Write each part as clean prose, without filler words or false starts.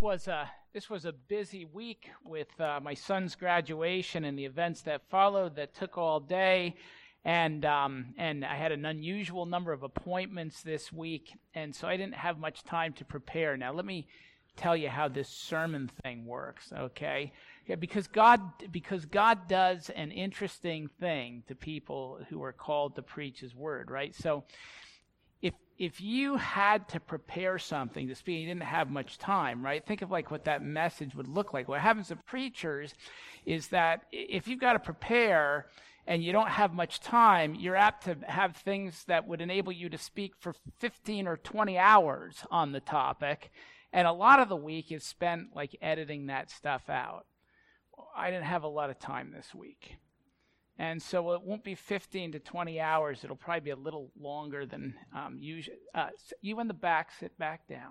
This was a busy week with my son's graduation and the events that followed that took all day, and I had an unusual number of appointments this week, and so I didn't have much time to prepare. Now let me tell you how this sermon thing works, okay? Yeah, because God does an interesting thing to people who are called to preach His word, right? So if you had to prepare something to speak, you didn't have much time, right? Think of like what that message would look like. What happens to preachers is that if you've got to prepare and you don't have much time, you're apt to have things that would enable you to speak for 15 or 20 hours on the topic, and a lot of the week is spent like editing that stuff out. I didn't have a lot of time this week. And so it won't be 15 to 20 hours. It'll probably be a little longer than usual. You in the back, sit back down.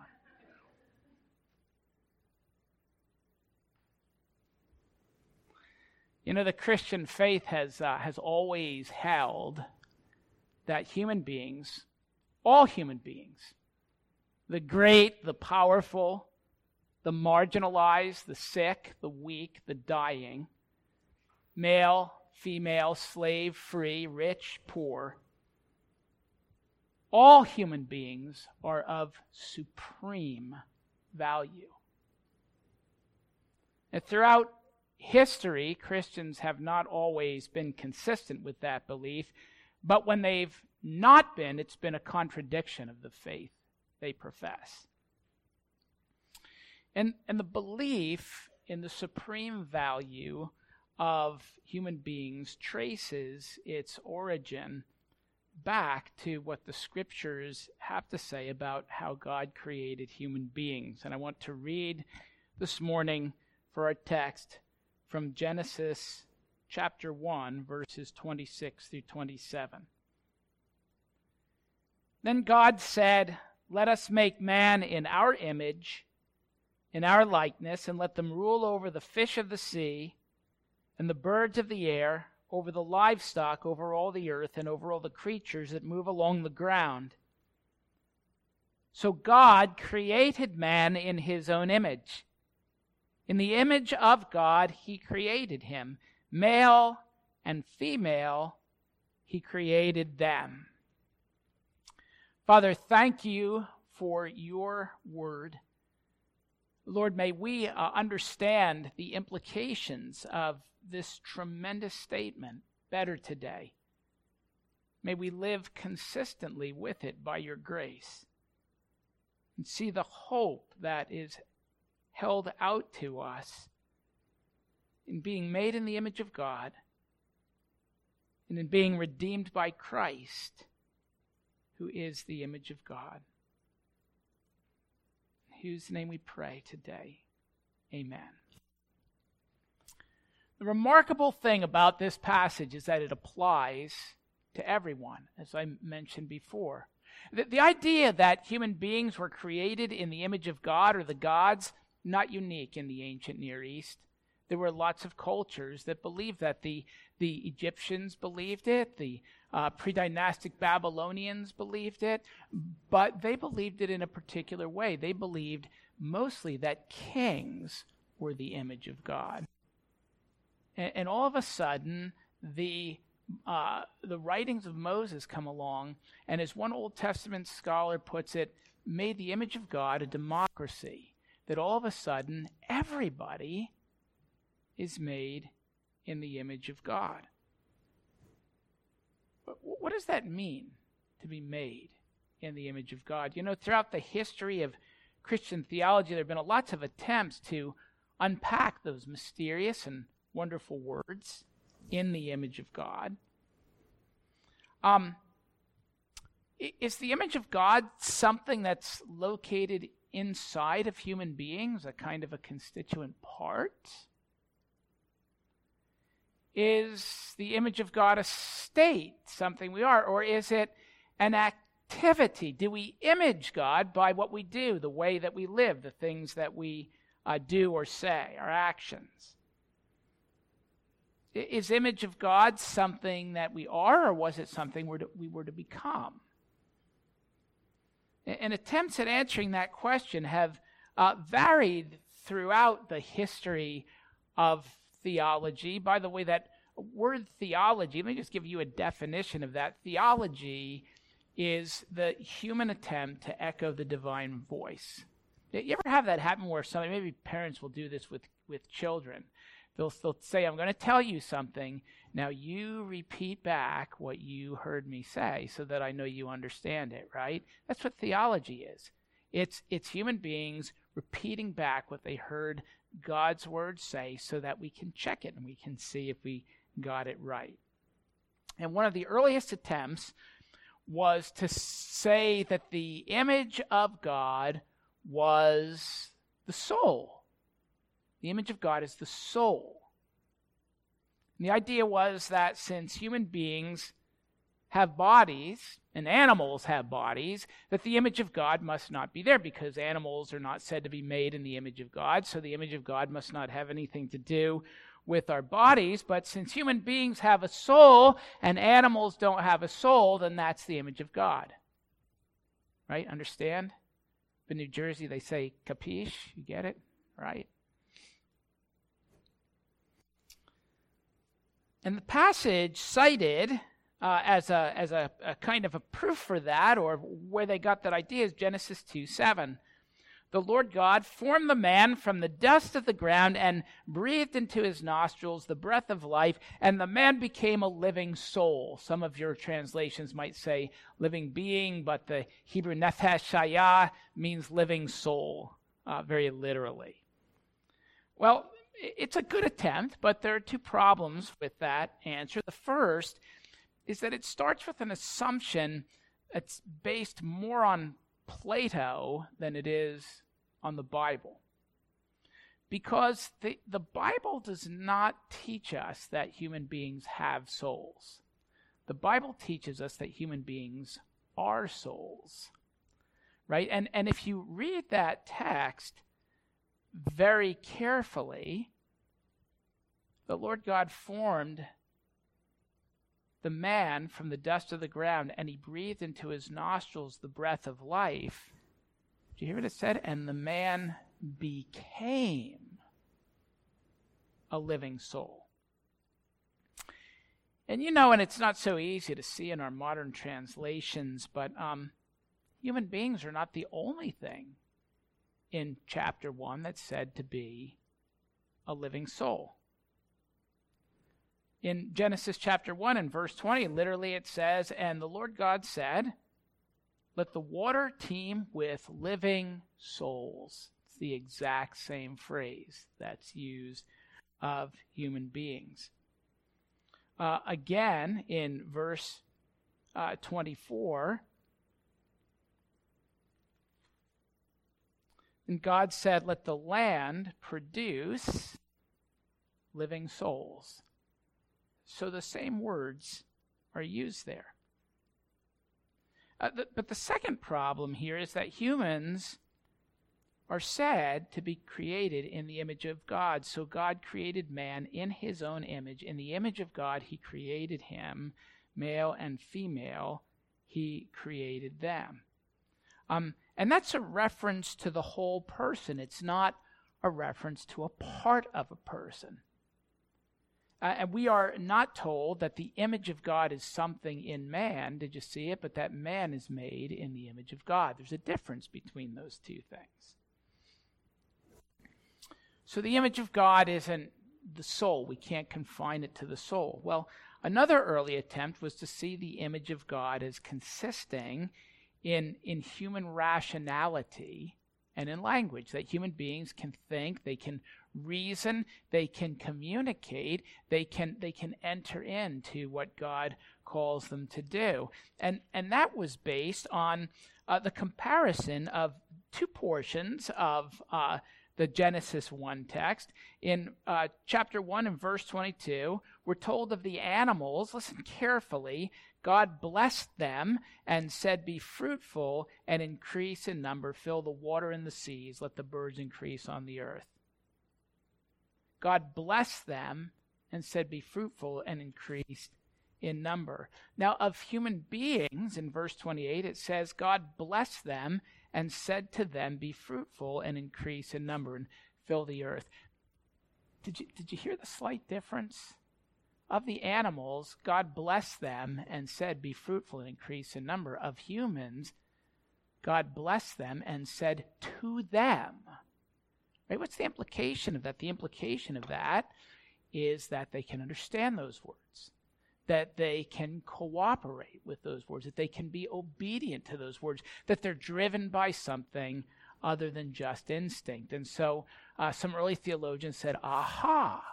You know, the Christian faith has always held that human beings, all human beings, the great, the powerful, the marginalized, the sick, the weak, the dying, male, female, slave, free, rich, poor, all human beings are of supreme value. And throughout history, Christians have not always been consistent with that belief, but when they've not been, it's been a contradiction of the faith they profess. And the belief in the supreme value of human beings traces its origin back to what the scriptures have to say about how God created human beings. And I want to read this morning for our text from Genesis chapter 1, verses 26 through 27. Then God said, "Let us make man in our image, in our likeness, and let them rule over the fish of the sea, and the birds of the air, over the livestock, over all the earth, and over all the creatures that move along the ground." So God created man in His own image. In the image of God, He created him. Male and female, He created them. Father, thank You for Your word. Lord, may we understand the implications of this tremendous statement better today. May we live consistently with it by Your grace and see the hope that is held out to us in being made in the image of God and in being redeemed by Christ, who is the image of God. In whose name we pray today. Amen. The remarkable thing about this passage is that it applies to everyone, as I mentioned before. The idea that human beings were created in the image of God or the gods, not unique in the ancient Near East. There were lots of cultures that believed that. The Egyptians believed it, the pre-dynastic Babylonians believed it, but they believed it in a particular way. They believed mostly that kings were the image of God. And all of a sudden, the writings of Moses come along, and as one Old Testament scholar puts it, made the image of God a democracy, that all of a sudden everybody is made in the image of God. But what does that mean, to be made in the image of God? You know, throughout the history of Christian theology, there have been lots of attempts to unpack those mysterious and wonderful words, in the image of God. Is the image of God something that's located inside of human beings, a kind of a constituent part? Is the image of God a state, something we are, or is it an activity? Do we image God by what we do, the way that we live, the things that we do or say, our actions? Is image of God something that we are, or was it something we were to become? And attempts at answering that question have varied throughout the history of theology. By the way, that word theology, let me just give you a definition of that. Theology is the human attempt to echo the divine voice. You ever have that happen where somebody, maybe parents will do this with children. They'll say, I'm going to tell you something. Now you repeat back what you heard me say so that I know you understand it, right? That's what theology is. It's human beings repeating back what they heard God's word say so that we can check it and we can see if we got it right. And one of the earliest attempts was to say that the image of God was the soul. The image of God is the soul. And the idea was that since human beings have bodies and animals have bodies, that the image of God must not be there because animals are not said to be made in the image of God, so the image of God must not have anything to do with our bodies. But since human beings have a soul and animals don't have a soul, then that's the image of God. Right? Understand? In New Jersey, they say, capiche? You get it? Right? And the passage cited as a kind of a proof for that, or where they got that idea, is Genesis 2:7. The Lord God formed the man from the dust of the ground and breathed into his nostrils the breath of life, and the man became a living soul. Some of your translations might say living being, but the Hebrew nefesh hayah means living soul, very literally. Well, it's a good attempt, but there are two problems with that answer. The first is that it starts with an assumption that's based more on Plato than it is on the Bible. Because the Bible does not teach us that human beings have souls. The Bible teaches us that human beings are souls. Right? And if you read that text very carefully, the Lord God formed the man from the dust of the ground, and he breathed into his nostrils the breath of life. Did you hear what it said? And the man became a living soul. And and it's not so easy to see in our modern translations, but human beings are not the only thing in chapter 1 that's said to be a living soul. In Genesis chapter 1 and verse 20, literally it says, and the Lord God said, let the water teem with living souls. It's the exact same phrase that's used of human beings. Again, in verse 24, and God said, let the land produce living souls. So the same words are used there. But the second problem here is that humans are said to be created in the image of God. So God created man in his own image. In the image of God, he created him. Male and female, he created them. And that's a reference to the whole person. It's not a reference to a part of a person. And we are not told that the image of God is something in man, did you see it? But that man is made in the image of God. There's a difference between those two things. So the image of God isn't the soul. We can't confine it to the soul. Well, another early attempt was to see the image of God as consisting in human rationality and in language, that human beings can think, they can reason, they can communicate, they can enter into what God calls them to do. And that was based on the comparison of two portions of the Genesis 1 text. In chapter 1 and verse 22, we're told of the animals. Listen carefully. God blessed them and said, be fruitful and increase in number, fill the water in the seas, let the birds increase on the earth. God blessed them and said, be fruitful and increase in number. Now, of human beings, in verse 28, it says, God blessed them and said to them, be fruitful and increase in number, and fill the earth. Did you hear the slight difference? Of the animals, God blessed them and said, be fruitful and increase in number. Of humans, God blessed them and said to them. Right? What's the implication of that? The implication of that is that they can understand those words, that they can cooperate with those words, that they can be obedient to those words, that they're driven by something other than just instinct. And so some early theologians said, aha,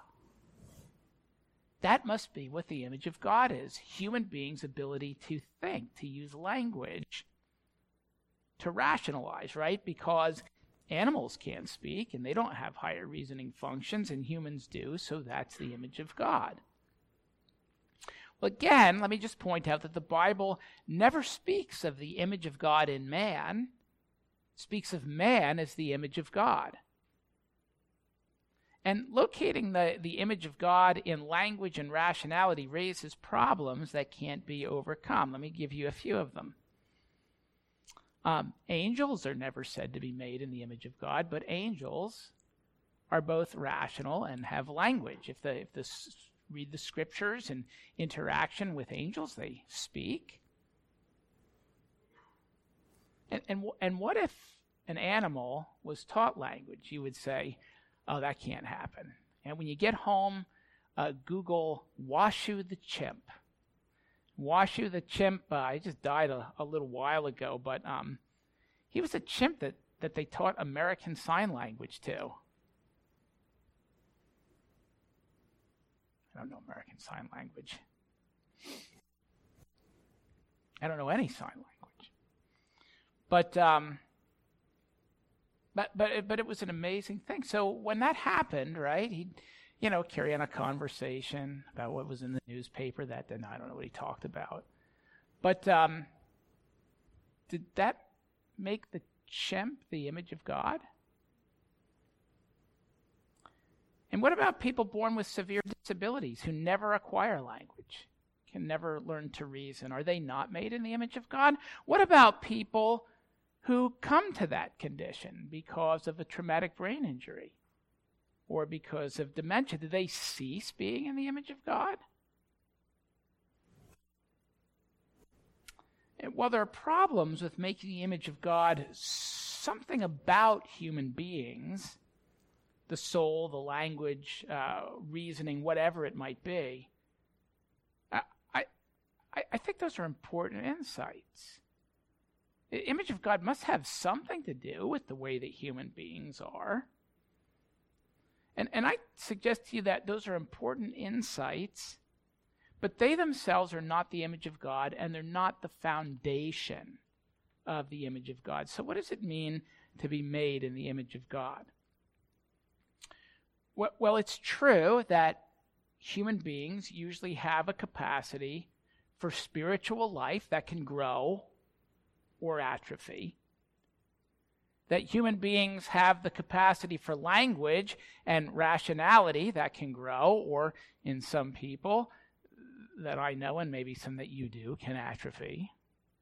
that must be what the image of God is. Human beings' ability to think, to use language, to rationalize, right? Because animals can't speak and they don't have higher reasoning functions and humans do, so that's the image of God. Well, again, let me just point out that the Bible never speaks of the image of God in man. It speaks of man as the image of God. And locating the image of God in language and rationality raises problems that can't be overcome. Let me give you a few of them. Angels are never said to be made in the image of God, but angels are both rational and have language. Read the scriptures and interaction with angels, they speak. And what if an animal was taught language? You would say, oh, that can't happen. And when you get home, Google Washoe the chimp. Washoe the chimp, he just died a little while ago, but he was a chimp that they taught American Sign Language to. I don't know American Sign Language. I don't know any sign language. But it was an amazing thing. So when that happened, right, he'd, carry on a conversation about what was in the newspaper that day. I don't know what he talked about. But did that make the chimp the image of God? And what about people born with severe disabilities who never acquire language, can never learn to reason? Are they not made in the image of God? What about people who come to that condition because of a traumatic brain injury or because of dementia? Do they cease being in the image of God? And while there are problems with making the image of God something about human beings, the soul, the language, reasoning, whatever it might be, I think those are important insights. The image of God must have something to do with the way that human beings are. And I suggest to you that those are important insights, but they themselves are not the image of God, and they're not the foundation of the image of God. So what does it mean to be made in the image of God? Well, it's true that human beings usually have a capacity for spiritual life that can grow or atrophy. That human beings have the capacity for language and rationality that can grow, or in some people that I know, and maybe some that you do, can atrophy.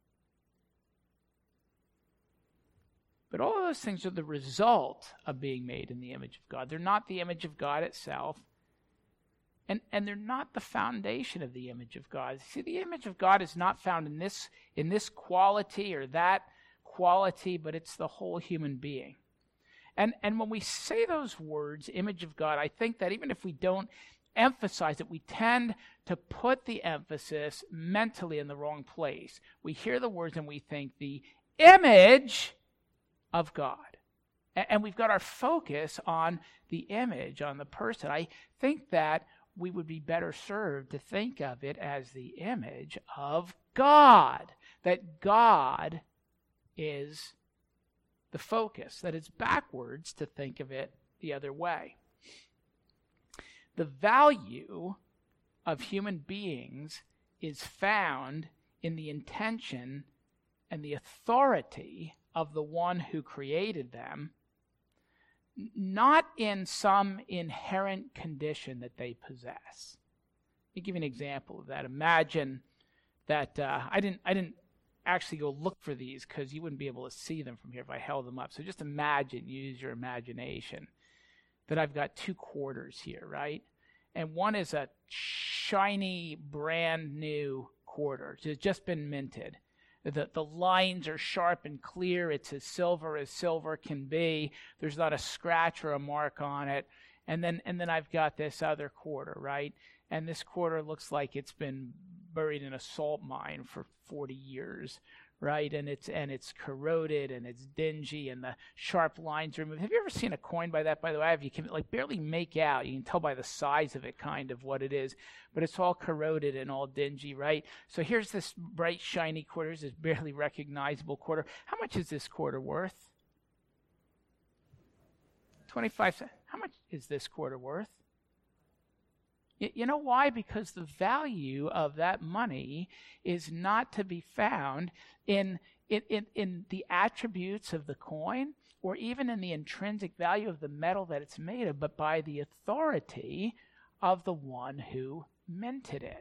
But all of those things are the result of being made in the image of God. They're not the image of God itself. And they're not the foundation of the image of God. See, the image of God is not found in this quality or that quality, but it's the whole human being. And when we say those words, image of God, I think that even if we don't emphasize it, we tend to put the emphasis mentally in the wrong place. We hear the words and we think the image of God. And we've got our focus on the image, on the person. I think that we would be better served to think of it as the image of God. That God is the focus. That it's backwards to think of it the other way. The value of human beings is found in the intention and the authority of the one who created them, not in some inherent condition that they possess. Let me give you an example of that. Imagine that I didn't actually go look for these because you wouldn't be able to see them from here if I held them up. So just imagine, use your imagination. that I've got two quarters here, right? And one is a shiny, brand new quarter. It's just been minted. The lines are sharp and clear. It's as silver can be. There's not a scratch or a mark on it. And then I've got this other quarter, right? And this quarter looks like it's been buried in a salt mine for 40 years, right? And it's corroded and it's dingy and the sharp lines are removed. Have you ever seen a coin by that, by the way? You can like barely make out. You can tell by the size of it kind of what it is, but it's all corroded and all dingy, right? So here's this bright, shiny quarter, this barely recognizable quarter. How much is this quarter worth? 25 cents. How much is this quarter worth? You know why? Because the value of that money is not to be found in the attributes of the coin or even in the intrinsic value of the metal that it's made of, but by the authority of the one who minted it.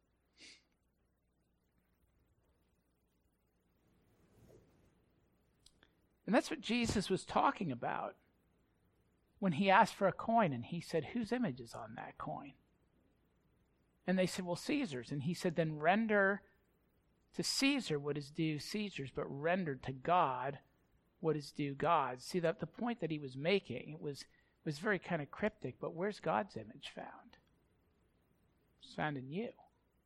And that's what Jesus was talking about when he asked for a coin, and he said, whose image is on that coin? And they said, well, Caesar's. And he said, then render to Caesar what is due Caesar's, but render to God what is due God's. See, that the point that he was making, it was very kind of cryptic, but where's God's image found? It's found in you.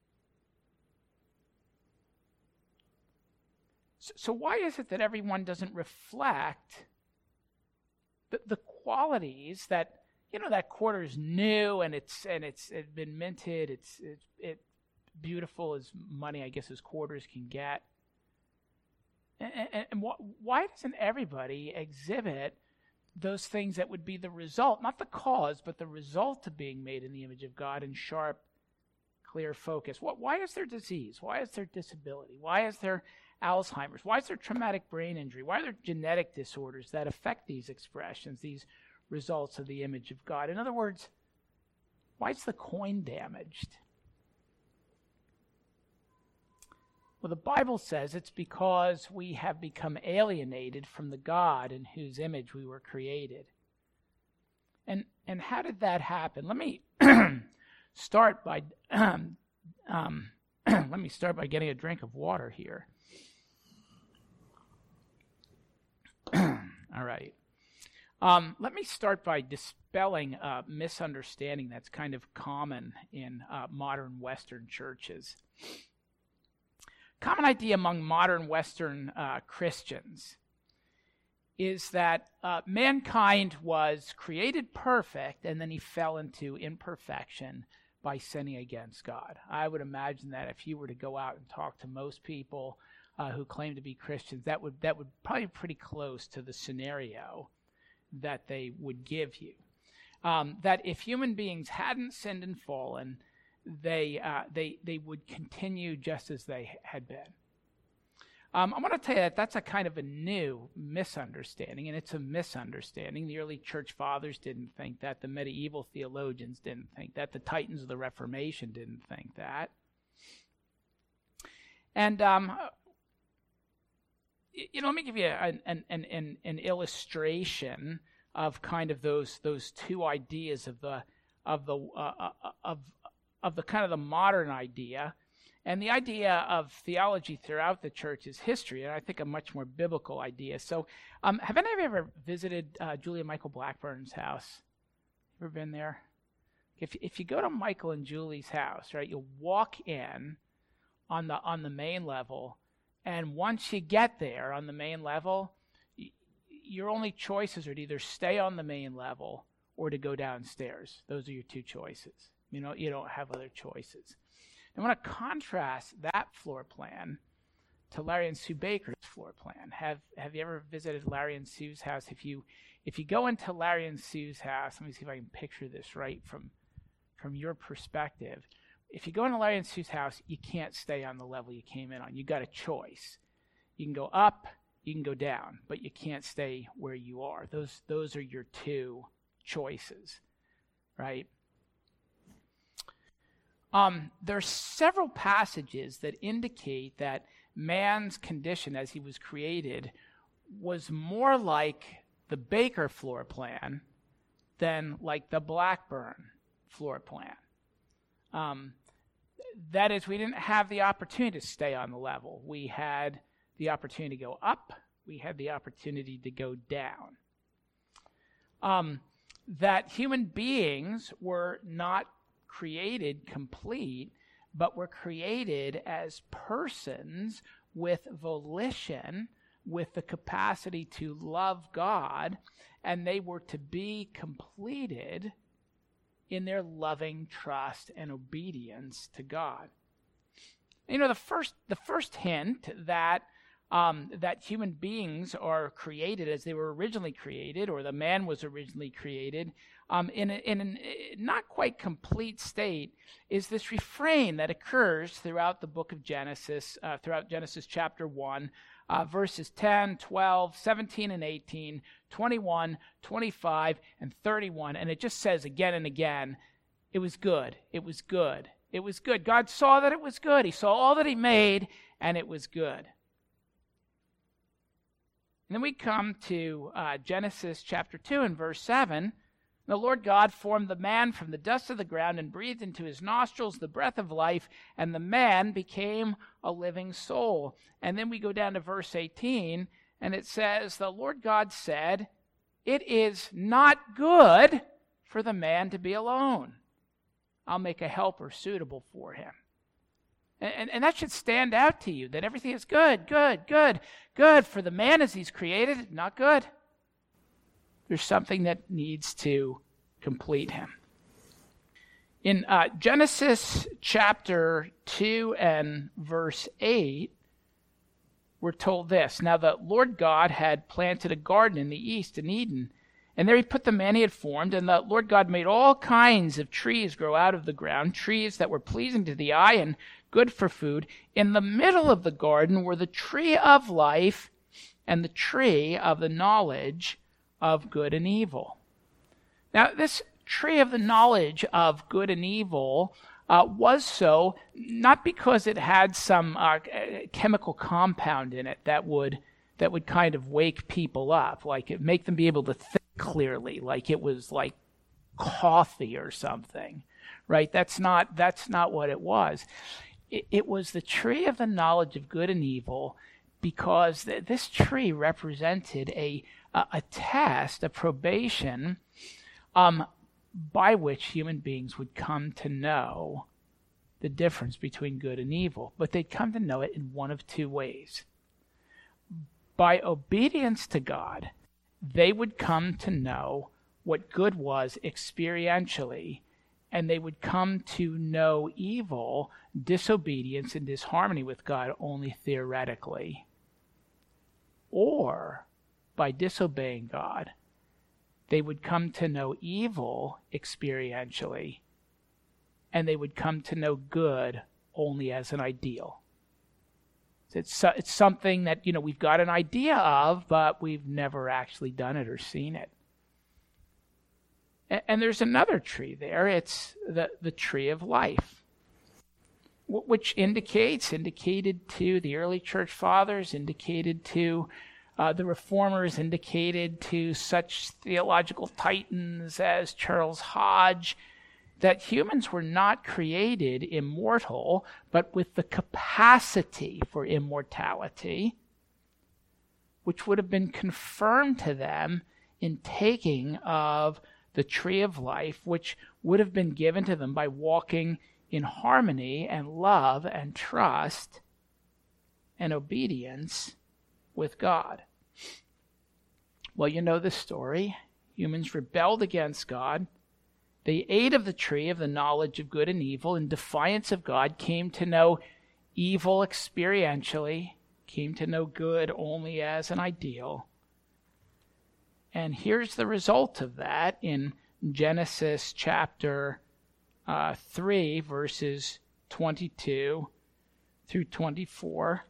So why is it that everyone doesn't reflect the qualities that, that quarter is new and it's been minted. It's beautiful as money, I guess, as quarters can get. And why doesn't everybody exhibit those things that would be the result, not the cause, but the result of being made in the image of God in sharp, clear focus? Why is there disease? Why is there disability? Why is there Alzheimer's? Why is there traumatic brain injury? Why are there genetic disorders that affect these expressions, these results of the image of God? In other words, why is the coin damaged? Well, the Bible says it's because we have become alienated from the God in whose image we were created. And how did that happen? Let me start by getting a drink of water here. All right. Let me start by dispelling a misunderstanding that's kind of common in modern Western churches. Common idea among modern Western Christians is that mankind was created perfect and then he fell into imperfection by sinning against God. I would imagine that if you were to go out and talk to most people who claim to be Christians, that would probably be pretty close to the scenario that they would give you. That if human beings hadn't sinned and fallen, they would continue just as they had been. I want to tell you that that's a kind of a new misunderstanding, and it's a misunderstanding. The early church fathers didn't think that. The medieval theologians didn't think that. The titans of the Reformation didn't think that. And let me give you an illustration of kind of those two ideas of the kind of the modern idea and the idea of theology throughout the church's history, and I think a much more biblical idea. So, have any of you ever visited Julia Michael Blackburn's house? Ever been there? If you go to Michael and Julie's house, right, you'll walk in on the main level, and once you get there on the main level, your only choices are to either stay on the main level or to go downstairs. Those are your two choices. You don't have other choices. I want to contrast that floor plan to Larry and Sue Baker's floor plan. Have you ever visited Larry and Sue's house? If you go into Larry and Sue's house, let me see if I can picture this right from your perspective. If you go into Larry and Sue's house, you can't stay on the level you came in on. You got a choice. You can go up, you can go down, but you can't stay where you are. Those are your two choices, right? There are several passages that indicate that man's condition as he was created was more like the Baker floor plan than like the Blackburn floor plan. That is, we didn't have the opportunity to stay on the level. We had the opportunity to go up. We had the opportunity to go down. That human beings were not created complete, but were created as persons with volition, with the capacity to love God, and they were to be completed in their loving trust and obedience to God. You know, the first hint that that human beings are created as they were originally created, or the man was originally created, in a not quite complete state, is this refrain that occurs throughout the book of Genesis, throughout Genesis chapter 1, verses 10, 12, 17 and 18, 21, 25, and 31. And it just says again and again, it was good, it was good, it was good. God saw that it was good. He saw all that he made, and it was good. And then we come to Genesis chapter 2 and verse 7. The Lord God formed the man from the dust of the ground and breathed into his nostrils the breath of life, and the man became a living soul. And then we go down to verse 18, and it says, the Lord God said, it is not good for the man to be alone. I'll make a helper suitable for him. And that should stand out to you, that everything is good, good, good, good for the man as he's created, not good. There's something that needs to complete him. In Genesis chapter 2 and verse 8, we're told this. Now the Lord God had planted a garden in the east in Eden, and there he put the man he had formed, and the Lord God made all kinds of trees grow out of the ground, trees that were pleasing to the eye and good for food. In the middle of the garden were the tree of life and the tree of the knowledge of good and evil. Now, this tree of the knowledge of good and evil was so not because it had some chemical compound in it that would kind of wake people up, like it make them be able to think clearly, like it was like coffee or something, right? That's not what it was. It was the tree of the knowledge of good and evil, because this tree represented a test, a probation, by which human beings would come to know the difference between good and evil. But they'd come to know it in one of two ways. By obedience to God, they would come to know what good was experientially, and they would come to know evil, disobedience, and disharmony with God only theoretically. Or, by disobeying God, they would come to know evil experientially, and they would come to know good only as an ideal. It's something that, we've got an idea of, but we've never actually done it or seen it. And there's another tree there. It's the tree of life, which indicated to the early church fathers, indicated to the reformers, indicated to such theological titans as Charles Hodge, that humans were not created immortal, but with the capacity for immortality, which would have been confirmed to them in taking of the tree of life, which would have been given to them by walking in harmony and love and trust and obedience with God. Well, you know the story. Humans rebelled against God. They ate of the tree of the knowledge of good and evil in defiance of God, came to know evil experientially, came to know good only as an ideal. And here's the result of that in Genesis chapter 3, verses 22 through 24.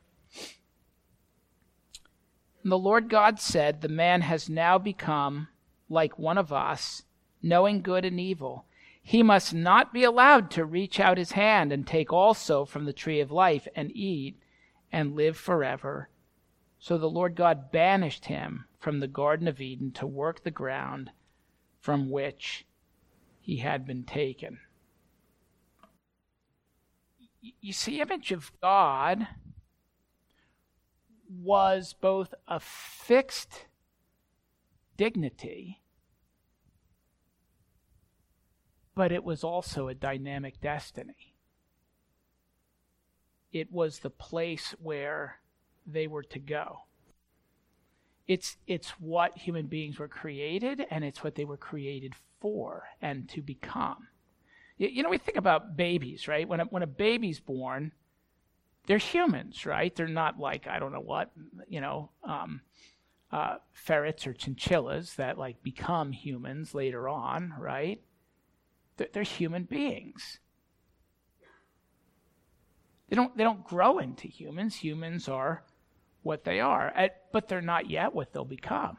And the Lord God said, the man has now become like one of us, knowing good and evil. He must not be allowed to reach out his hand and take also from the tree of life and eat and live forever. So the Lord God banished him from the Garden of Eden to work the ground, from which he had been taken. You see, image of God was both a fixed dignity, but it was also a dynamic destiny. It was the place where they were to go. It's what human beings were created, and it's what they were created for and to become. You know, we think about babies, right? When a baby's born, they're humans, right? They're not like, I don't know what, ferrets or chinchillas that like become humans later on, right? They're human beings. They don't grow into humans. Humans are what they are, but they're not yet what they'll become.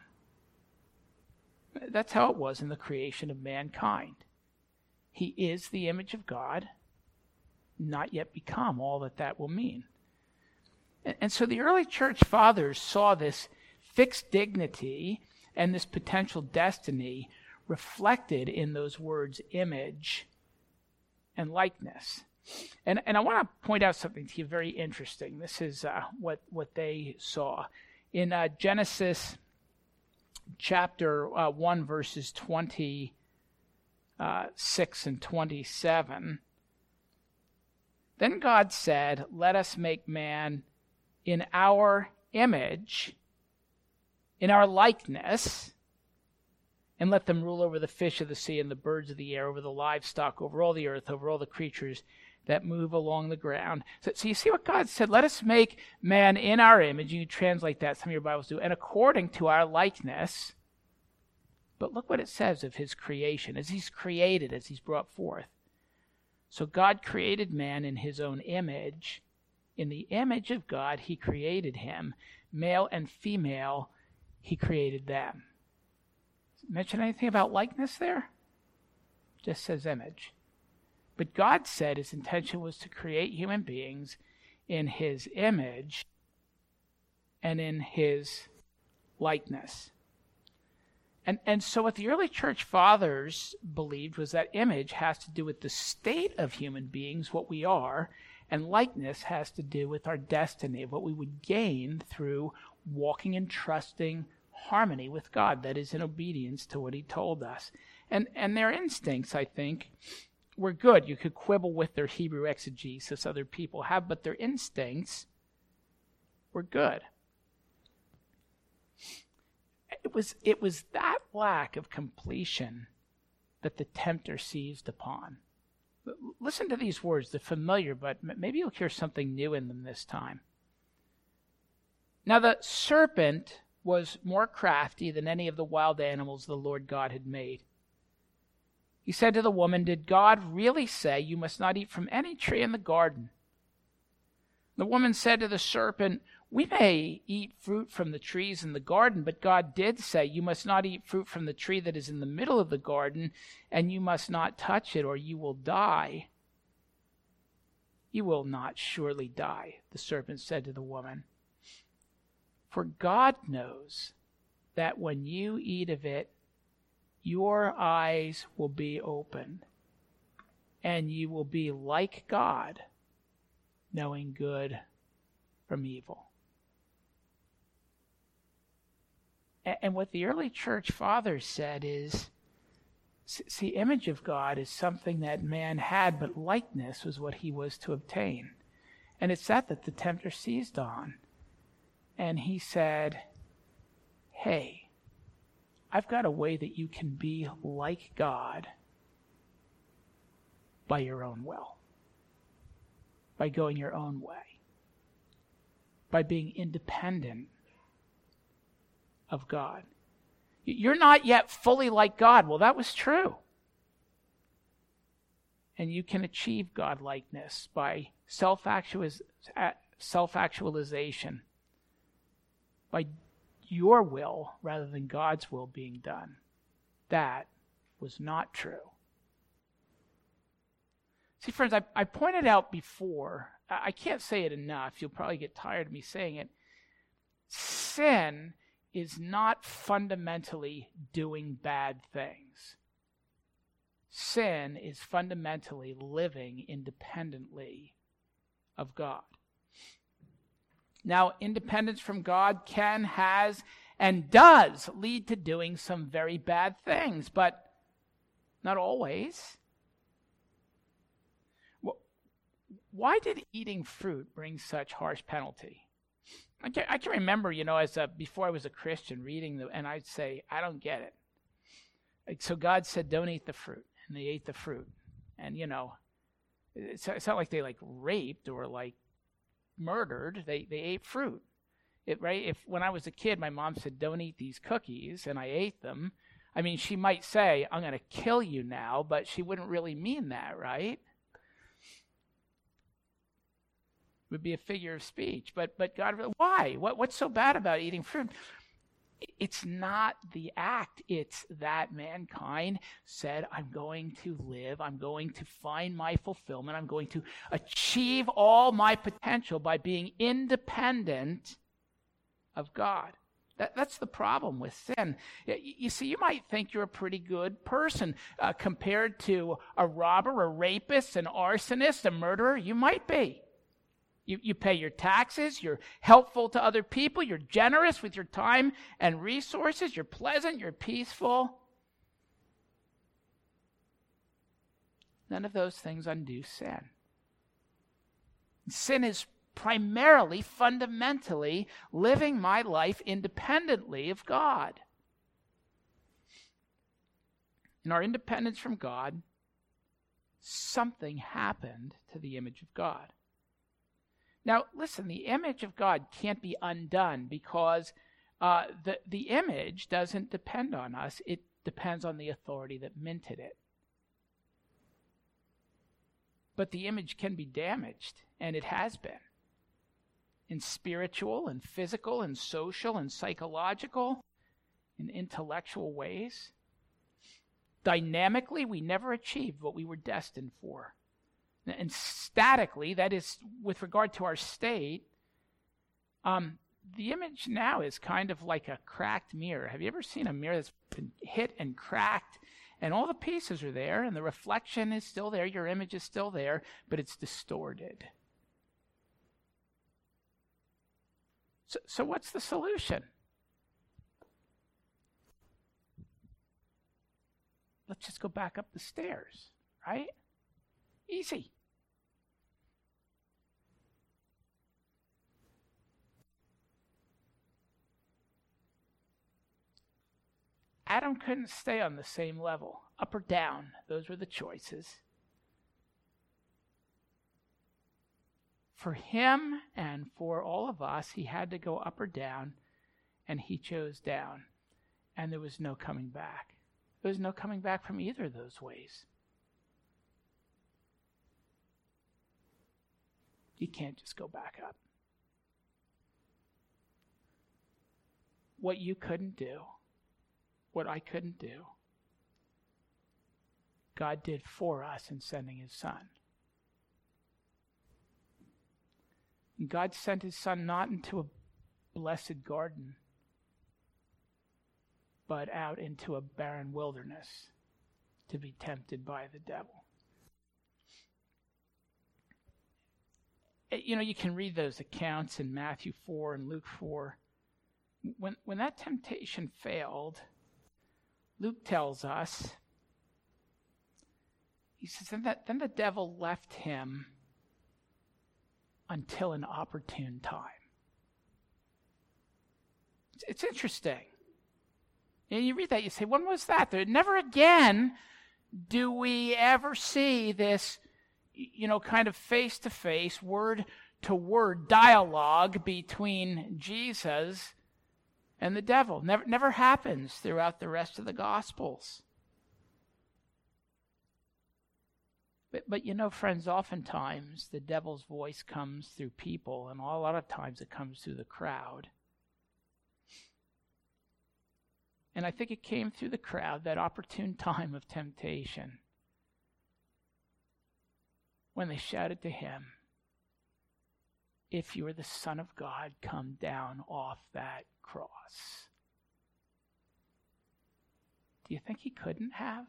That's how it was in the creation of mankind. He is the image of God, not yet become all that will mean. And so the early church fathers saw this fixed dignity and this potential destiny reflected in those words image and likeness. And I want to point out something to you very interesting. This is what they saw. In Genesis chapter 1, verses 26 and 27, then God said, "Let us make man in our image, in our likeness, and let them rule over the fish of the sea and the birds of the air, over the livestock, over all the earth, over all the creatures that move along the ground." So you see what God said? Let us make man in our image. You translate that, some of your Bibles do, and according to our likeness. But look what it says of his creation, as he's created, as he's brought forth. So God created man in his own image. In the image of God, he created him. Male and female, he created them. Does it mention anything about likeness there? Just says image. But God said his intention was to create human beings in his image and in his likeness. And so what the early church fathers believed was that image has to do with the state of human beings, what we are, and likeness has to do with our destiny, what we would gain through walking in trusting harmony with God, that is in obedience to what he told us. And their instincts, I think, were good. You could quibble with their Hebrew exegesis, other people have, but their instincts were good. It was that lack of completion that the tempter seized upon. Listen to these words. They're familiar, but maybe you'll hear something new in them this time. Now the serpent was more crafty than any of the wild animals the Lord God had made. He said to the woman, "Did God really say you must not eat from any tree in the garden?" The woman said to the serpent, "We may eat fruit from the trees in the garden, but God did say, you must not eat fruit from the tree that is in the middle of the garden, and you must not touch it, or you will die." "You will not surely die," the serpent said to the woman. "For God knows that when you eat of it, your eyes will be opened, and you will be like God, knowing good from evil." And what the early church fathers said is, see, image of God is something that man had, but likeness was what he was to obtain. And it's that the tempter seized on. And he said, "Hey, I've got a way that you can be like God by your own will, by going your own way, by being independent of God. You're not yet fully like God." Well, that was true. And you can achieve God-likeness by self-actualization, by your will rather than God's will being done. That was not true. See, friends, I pointed out before, I can't say it enough, you'll probably get tired of me saying it. Sin is not fundamentally doing bad things. Sin is fundamentally living independently of God. Now, independence from God can, has, and does lead to doing some very bad things, but not always. Why did eating fruit bring such harsh penalty? I can remember, before I was a Christian, reading and I'd say, I don't get it. So God said, don't eat the fruit, and they ate the fruit, and it's not like they raped or murdered. They ate fruit. Right? If when I was a kid, my mom said, don't eat these cookies, and I ate them. I mean, she might say, I'm going to kill you now, but she wouldn't really mean that, right? Would be a figure of speech. But God, why? What's so bad about eating fruit? It's not the act. It's that mankind said, I'm going to live, I'm going to find my fulfillment, I'm going to achieve all my potential by being independent of God. That's the problem with sin. You see, you might think you're a pretty good person compared to a robber, a rapist, an arsonist, a murderer. You might be. You pay your taxes, you're helpful to other people, you're generous with your time and resources, you're pleasant, you're peaceful. None of those things undo sin. Sin is primarily, fundamentally, living my life independently of God. In our independence from God, something happened to the image of God. Now, listen, the image of God can't be undone because the image doesn't depend on us. It depends on the authority that minted it. But the image can be damaged, and it has been. In spiritual and physical and social and psychological and intellectual ways. Dynamically, we never achieved what we were destined for. And statically, that is, with regard to our state, the image now is kind of like a cracked mirror. Have you ever seen a mirror that's been hit and cracked, and all the pieces are there, and the reflection is still there, your image is still there, but it's distorted? So what's the solution? Let's just go back up the stairs, right? Easy. Adam couldn't stay on the same level. Up or down, those were the choices. For him and for all of us, he had to go up or down, and he chose down. And there was no coming back. There was no coming back from either of those ways. You can't just go back up. What you couldn't do, what I couldn't do, God did for us in sending his Son. And God sent his Son not into a blessed garden, but out into a barren wilderness to be tempted by the devil. You can read those accounts in Matthew 4 and Luke 4. When that temptation failed, Luke tells us, he says, then the devil left him until an opportune time. It's interesting. And you read that, you say, when was that? Never again do we ever see this kind of face-to-face, word-to-word dialogue between Jesus and the devil. Never happens throughout the rest of the Gospels. But friends, oftentimes the devil's voice comes through people, and a lot of times it comes through the crowd. And I think it came through the crowd, that opportune time of temptation, when they shouted to him, "If you are the Son of God, come down off that cross." Do you think he couldn't have?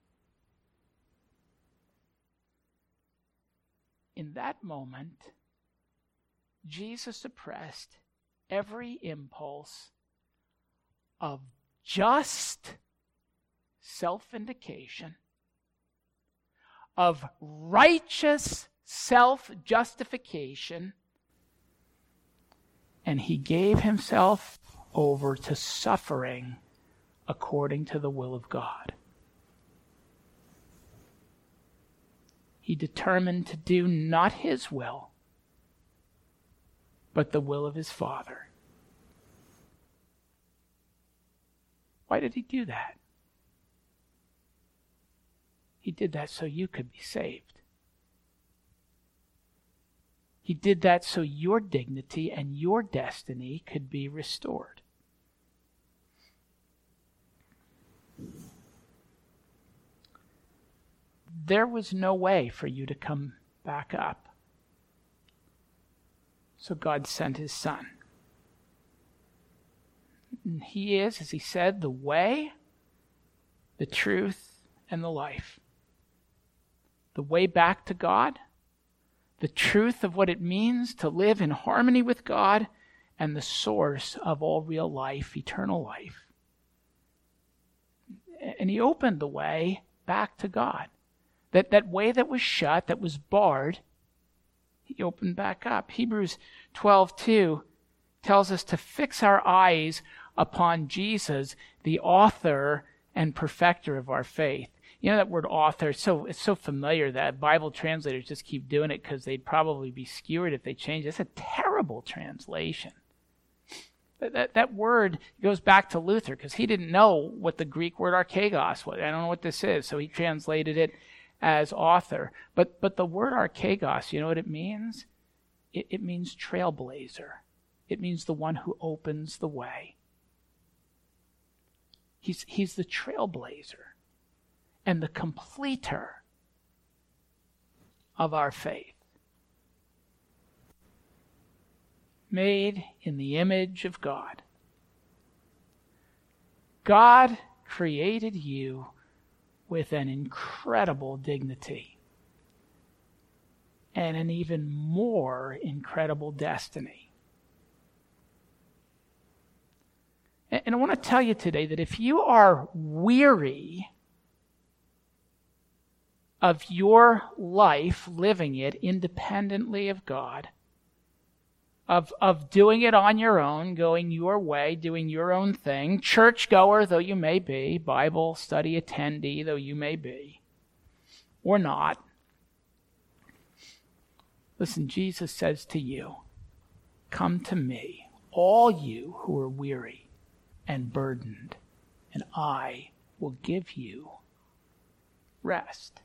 In that moment, Jesus suppressed every impulse of just self-vindication, of righteous self-justification, and he gave himself over to suffering according to the will of God. He determined to do not his will, but the will of his Father. Why did he do that? He did that so you could be saved. He did that so your dignity and your destiny could be restored. There was no way for you to come back up. So God sent his Son. And he is, as he said, the way, the truth, and the life. The way back to God, the truth of what it means to live in harmony with God, and the source of all real life, eternal life. And he opened the way back to God. That way that was shut, that was barred, he opened back up. Hebrews 12:2 tells us to fix our eyes upon Jesus, the author and perfecter of our faith. You know that word author, it's so familiar that Bible translators just keep doing it because they'd probably be skewered if they changed it. It's a terrible translation. That word goes back to Luther because he didn't know what the Greek word archegos was. I don't know what this is, so he translated it as author. But the word archegos, you know what it means? It means trailblazer. It means the one who opens the way. He's the trailblazer and the completer of our faith. Made in the image of God. God created you with an incredible dignity and an even more incredible destiny. And I want to tell you today that if you are weary of your life, living it independently of God, of doing it on your own, going your way, doing your own thing, churchgoer though you may be, Bible study attendee though you may be, or not, listen, Jesus says to you, come to me, all you who are weary and burdened, and I will give you rest.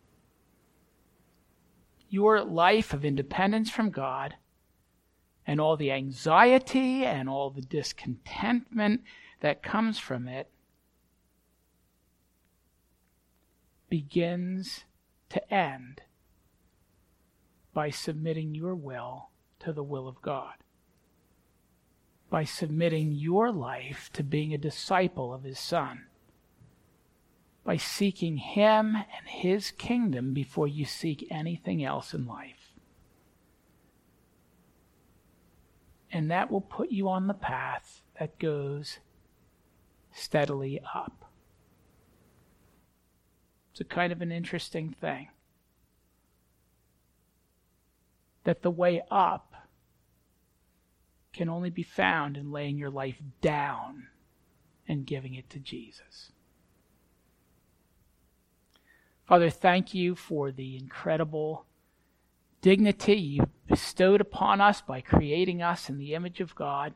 Your life of independence from God and all the anxiety and all the discontentment that comes from it begins to end by submitting your will to the will of God, by submitting your life to being a disciple of his Son, by seeking him and his kingdom before you seek anything else in life. And that will put you on the path that goes steadily up. It's a kind of an interesting thing. That the way up can only be found in laying your life down and giving it to Jesus. Father, thank you for the incredible dignity you bestowed upon us by creating us in the image of God.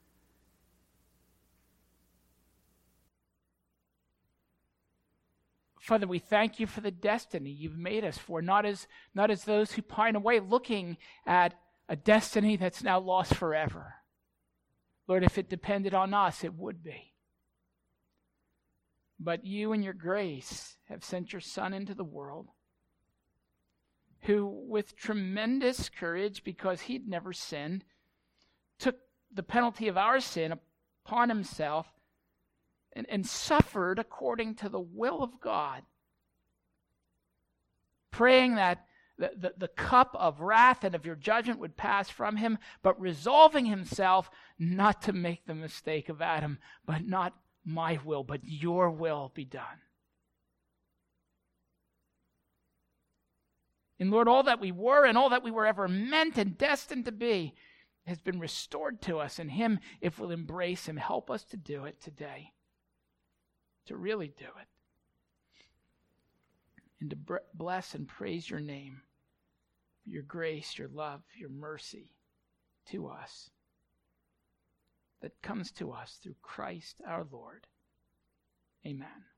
Father, we thank you for the destiny you've made us for, not as those who pine away looking at a destiny that's now lost forever. Lord, if it depended on us, it would be. But you in your grace have sent your Son into the world, who with tremendous courage, because he'd never sinned, took the penalty of our sin upon himself and suffered according to the will of God, praying that the cup of wrath and of your judgment would pass from him, but resolving himself not to make the mistake of Adam, but not my will, but your will be done. And Lord, all that we were and all that we were ever meant and destined to be has been restored to us in him if we'll embrace him. Help us to do it today, to really do it, and to bless and praise your name, your grace, your love, your mercy to us that comes to us through Christ our Lord. Amen.